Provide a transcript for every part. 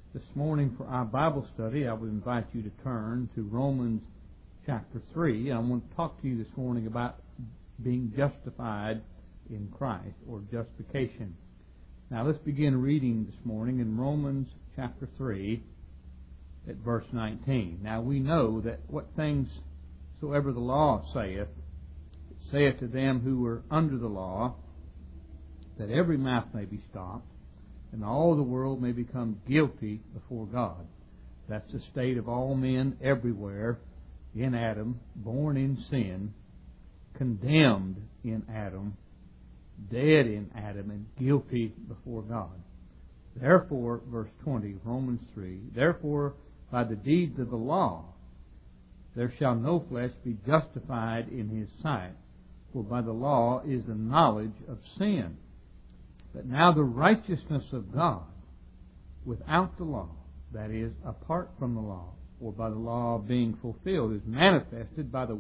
This morning for our Bible study, I would invite you to turn to Romans chapter 3. I want to talk to you this morning about being justified in Christ, or justification. Now let's begin reading this morning in Romans chapter 3 at verse 19. Now we know that what things soever the law saith, it saith to them who are under the law, that every mouth may be stopped, and all the world may become guilty before God. That's the state of all men everywhere in Adam, born in sin, condemned in Adam, dead in Adam, and guilty before God. Therefore, verse 20, Romans 3, therefore by the deeds of the law there shall no flesh be justified in his sight, for by the law is the knowledge of sin. But now the righteousness of God without the law, that is, apart from the law, or by the law being fulfilled, is manifested by the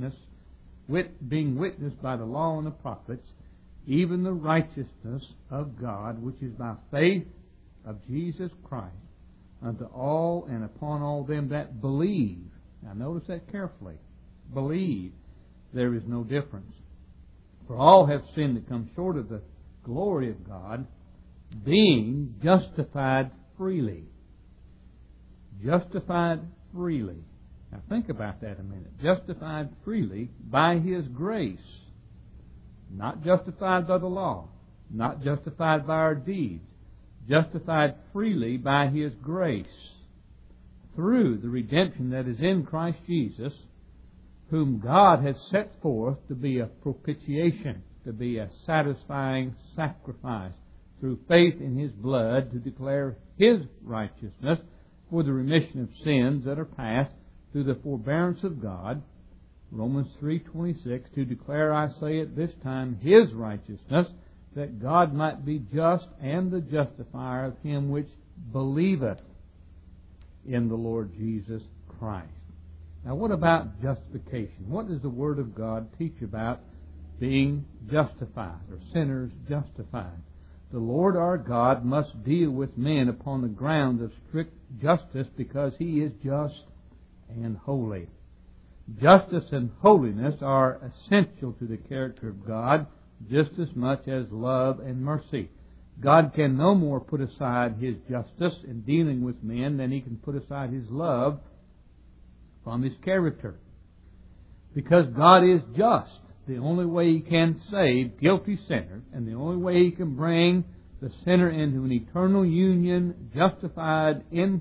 being witnessed by the law and the prophets, even the righteousness of God, which is by faith of Jesus Christ, unto all and upon all them that believe. Now notice that carefully. Believe. There is no difference. For all have sinned and come short of the glory of God, being justified freely. Justified freely. Now think about that a minute. Justified freely by His grace. Not justified by the law. Not justified by our deeds. Justified freely by His grace. Through the redemption that is in Christ Jesus, whom God has set forth to be a propitiation, to be a satisfying sacrifice, through faith in His blood, to declare His righteousness for the remission of sins that are past through the forbearance of God. Romans 3:26, to declare, I say at this time, His righteousness, that God might be just and the justifier of him which believeth in the Lord Jesus Christ. Now what about justification? What does the Word of God teach about being justified, or sinners justified? The Lord our God must deal with men upon the ground of strict justice, because He is just and holy. Justice and holiness are essential to the character of God, just as much as love and mercy. God can no more put aside His justice in dealing with men than He can put aside His love from His character. Because God is just, the only way He can save guilty sinners, and the only way He can bring the sinner into an eternal union, justified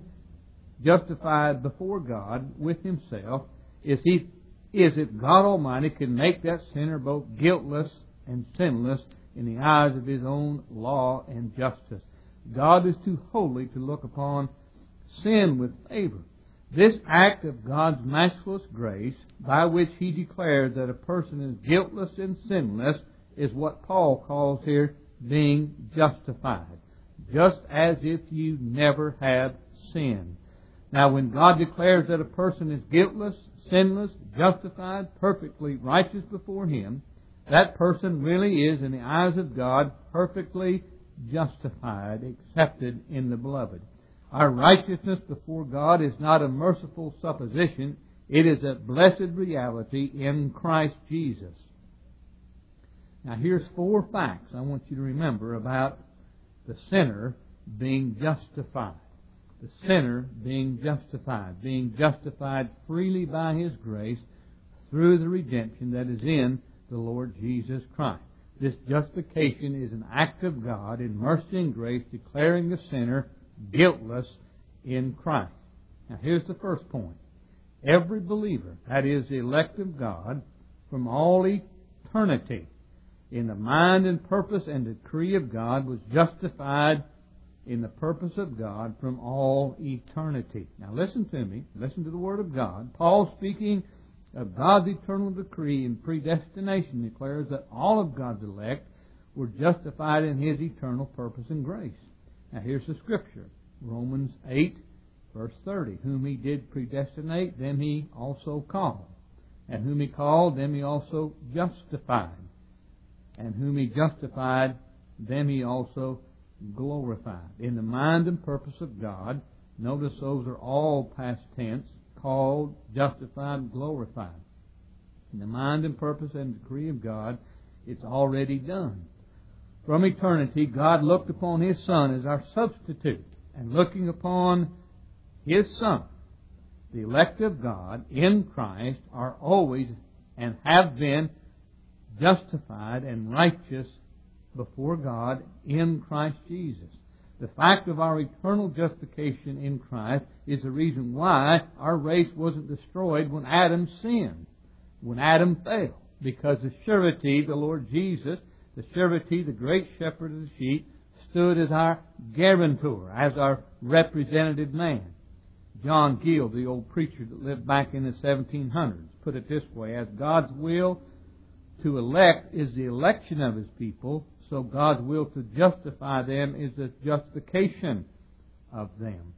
before God with Himself, is if God Almighty can make that sinner both guiltless and sinless in the eyes of His own law and justice. God is too holy to look upon sin with favor. This act of God's matchless grace, by which He declares that a person is guiltless and sinless, is what Paul calls here being justified. Just as if you never have sinned. Now when God declares that a person is guiltless, sinless, justified, perfectly righteous before Him, that person really is, in the eyes of God, perfectly justified, accepted in the Beloved. Our righteousness before God is not a merciful supposition. It is a blessed reality in Christ Jesus. Now here's 4 facts I want you to remember about the sinner being justified. The sinner being justified freely by His grace through the redemption that is in the Lord Jesus Christ. This justification is an act of God in mercy and grace, declaring the sinner guiltless in Christ. Now here's the first point. Every believer, that is, the elect of God, from all eternity, in the mind and purpose and decree of God, was justified in the purpose of God from all eternity. Now listen to me. Listen to the Word of God. Paul, speaking of God's eternal decree and predestination, declares that all of God's elect were justified in His eternal purpose and grace. Now here's the Scripture. Romans 8, verse 30. Whom He did predestinate, them He also called. And whom He called, them He also justified. And whom He justified, them He also glorified. In the mind and purpose of God, Notice those are all past tense, called, justified, glorified. In the mind and purpose and decree of God, it's already done. From eternity, God looked upon His Son as our substitute, and looking upon His Son, the elect of God in Christ are always and have been justified and righteous before God in Christ Jesus. The fact of our eternal justification in Christ is the reason why our race wasn't destroyed when Adam sinned, when Adam fell. Because the surety, the Lord Jesus, the surety, the great shepherd of the sheep, stood as our guarantor, as our representative man. John Gill, the old preacher that lived back in the 1700s, put it this way: as God's will to elect is the election of His people, so God's will to justify them is the justification of them.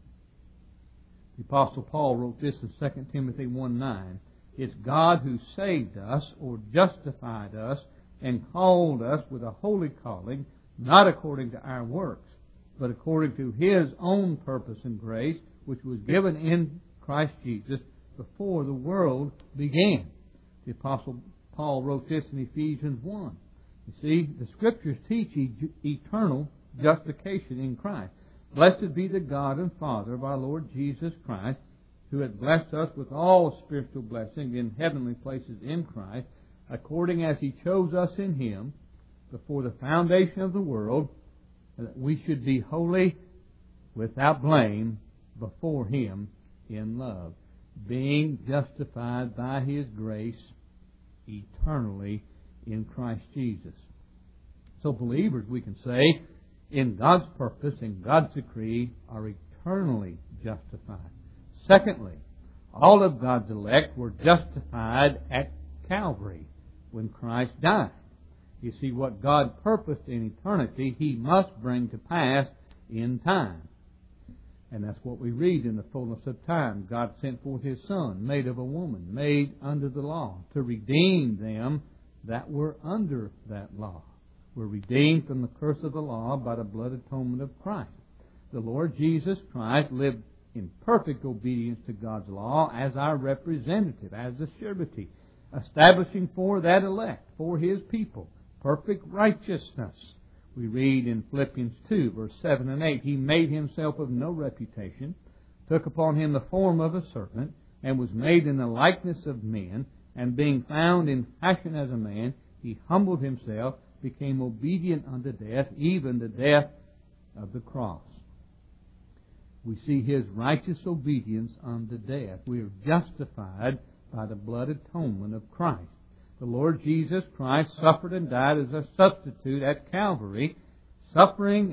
The Apostle Paul wrote this in 2 Timothy 1:9. It's God who saved us or justified us and called us with a holy calling, not according to our works, but according to His own purpose and grace, which was given in Christ Jesus before the world began. The Apostle Paul wrote this in Ephesians 1. You see, the Scriptures teach eternal justification in Christ. Blessed be the God and Father of our Lord Jesus Christ, who hath blessed us with all spiritual blessings in heavenly places in Christ, according as He chose us in Him before the foundation of the world, that we should be holy, without blame, before Him in love, being justified by His grace eternally in Christ Jesus. So believers, we can say, in God's purpose, in God's decree, are eternally justified. Secondly, all of God's elect were justified at Calvary when Christ died. You see, what God purposed in eternity, He must bring to pass in time. And that's what we read in the fullness of time. God sent forth His Son, made of a woman, made under the law, to redeem them that were under that law. We're redeemed from the curse of the law by the blood atonement of Christ. The Lord Jesus Christ lived in perfect obedience to God's law as our representative, as the surety, establishing for that elect, for His people, perfect righteousness. We read in Philippians 2, verse 7 and 8, He made Himself of no reputation, took upon Him the form of a servant, and was made in the likeness of men, and being found in fashion as a man, He humbled Himself, became obedient unto death, even the death of the cross. We see His righteous obedience unto death. We are justified by the blood atonement of Christ. The Lord Jesus Christ suffered and died as a substitute at Calvary, suffering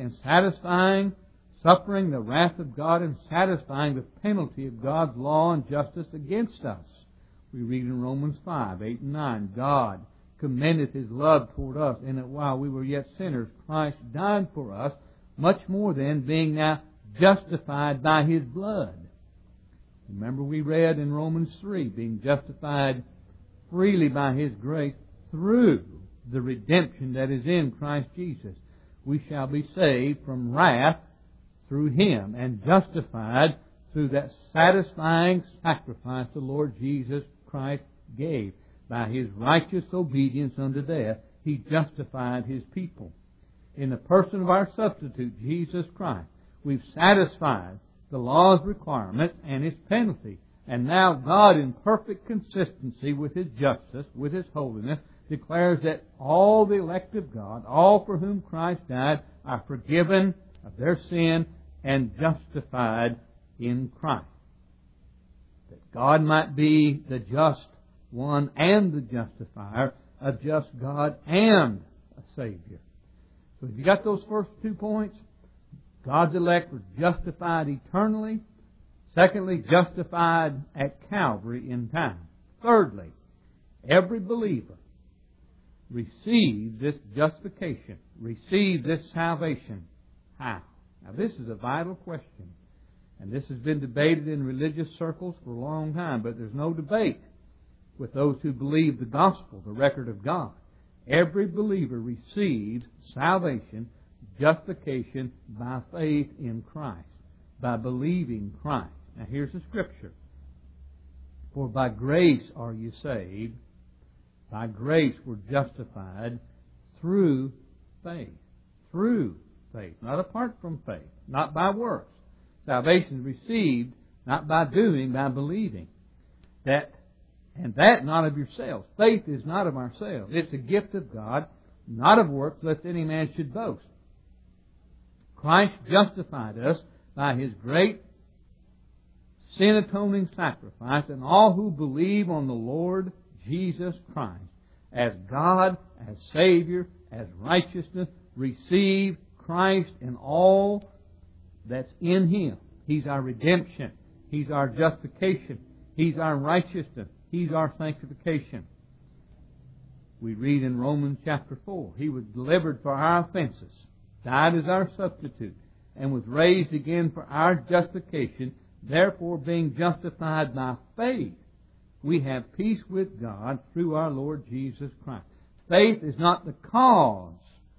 the wrath of God and satisfying the penalty of God's law and justice against us. We read in Romans 5, 8 and 9, God commendeth His love toward us, in that while we were yet sinners, Christ died for us, much more than being now justified by His blood. Remember we read in Romans 3, being justified freely by His grace through the redemption that is in Christ Jesus. We shall be saved from wrath through Him and justified through that satisfying sacrifice the Lord Jesus Christ gave. By His righteous obedience unto death, He justified His people. In the person of our substitute, Jesus Christ, we've satisfied the law's requirements and its penalty. And now God, in perfect consistency with His justice, with His holiness, declares that all the elect of God, all for whom Christ died, are forgiven of their sin and justified in Christ. That God might be the just one and the justifier, a just God and a Savior. So if you got those first 2 points, God's elect were justified eternally. Secondly, justified at Calvary in time. Thirdly, every believer receives this justification, receives this salvation. How? Now this is a vital question. And this has been debated in religious circles for a long time, but there's no debate with those who believe the gospel, the record of God. Every believer receives salvation, justification by faith in Christ. by believing Christ. Now here's the scripture. For by grace are you saved. By grace we're justified through faith. Through faith. Not apart from faith. Not by works. Salvation is received not by doing, by believing. That not of yourselves. Faith is not of ourselves. It's a gift of God, not of works, lest any man should boast. Christ justified us by His great sin-atoning sacrifice, and all who believe on the Lord Jesus Christ as God, as Savior, as righteousness, receive Christ and all that's in Him. He's our redemption. He's our justification. He's our righteousness. He's our sanctification. We read in Romans chapter 4, He was delivered for our offenses, died as our substitute, and was raised again for our justification. Therefore, being justified by faith, we have peace with God through our Lord Jesus Christ. Faith is not the cause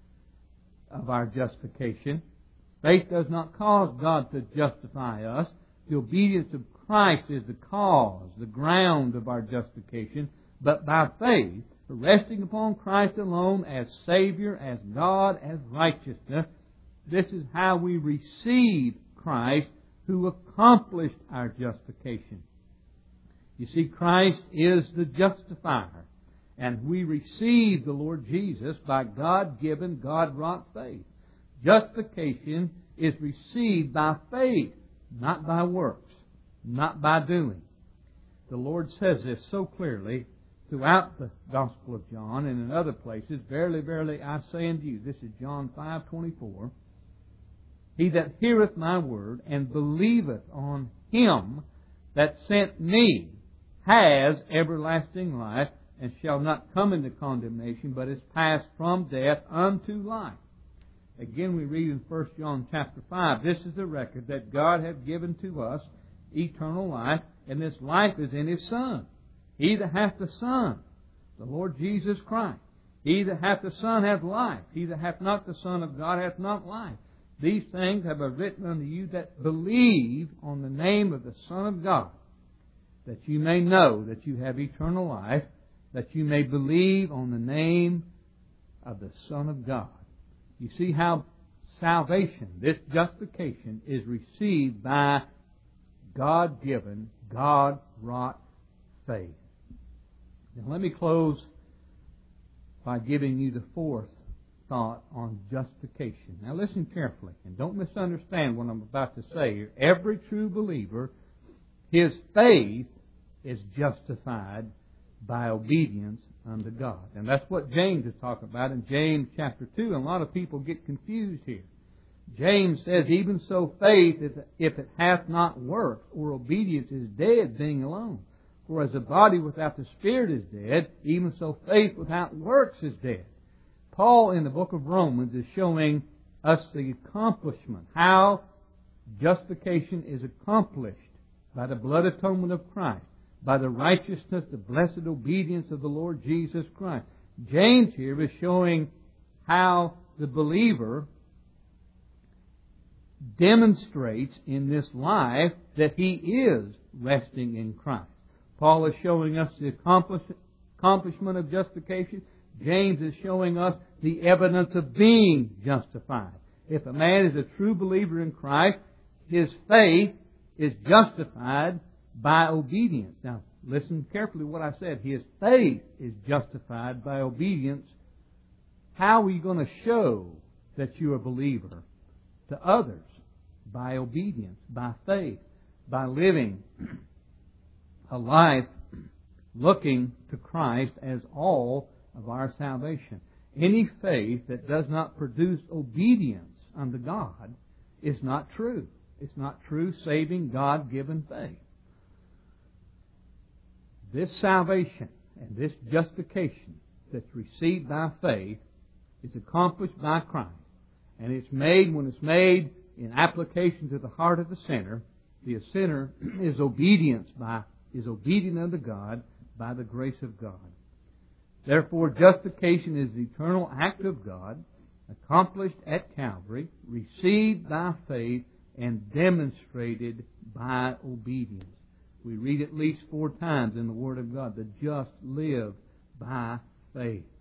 of our justification. Faith does not cause God to justify us. The obedience of Christ is the cause, the ground of our justification. But by faith, resting upon Christ alone as Savior, as God, as righteousness, this is how we receive Christ who accomplished our justification. You see, Christ is the justifier. And we receive the Lord Jesus by God-given, God-wrought faith. Justification is received by faith, not by works, not by doing. The Lord says this so clearly throughout the Gospel of John and in other places. Verily, verily, I say unto you, this is John 5:24, He that heareth my word and believeth on Him that sent me has everlasting life, and shall not come into condemnation, but is passed from death unto life. Again, we read in 1 John chapter 5, this is the record that God hath given to us eternal life, and this life is in His Son. He that hath the Son, the Lord Jesus Christ. He that hath the Son hath life. He that hath not the Son of God hath not life. These things have I written unto you that believe on the name of the Son of God, that you may know that you have eternal life, that you may believe on the name of the Son of God. You see how salvation, this justification, is received by God-given, God-wrought faith. Now let me close by giving you the fourth thought on justification. Now listen carefully, and don't misunderstand what I'm about to say here. Every true believer, his faith is justified by obedience unto God. And that's what James is talking about in James chapter 2. And a lot of people get confused here. James says, even so faith, if it hath not works, or obedience, is dead, being alone. For as a body without the Spirit is dead, even so faith without works is dead. Paul in the book of Romans is showing us the accomplishment, how justification is accomplished by the blood atonement of Christ, by the righteousness, the blessed obedience of the Lord Jesus Christ. James here is showing how the believer demonstrates in this life that he is resting in Christ. Paul is showing us the accomplishment of justification. James is showing us the evidence of being justified. If a man is a true believer in Christ, his faith is justified by obedience. Now, listen carefully to what I said. His faith is justified by obedience. How are you going to show that you're a believer to others? By obedience, by faith, by living a life looking to Christ as all of our salvation. Any faith that does not produce obedience unto God is not true. It's not true, saving, God-given faith. This salvation and this justification that's received by faith is accomplished by Christ. And it's made, when it's made in application to the heart of the sinner, the sinner is obedient unto God by the grace of God. Therefore, justification is the eternal act of God, accomplished at Calvary, received by faith, and demonstrated by obedience. We read at least 4 times in the Word of God, the just live by faith.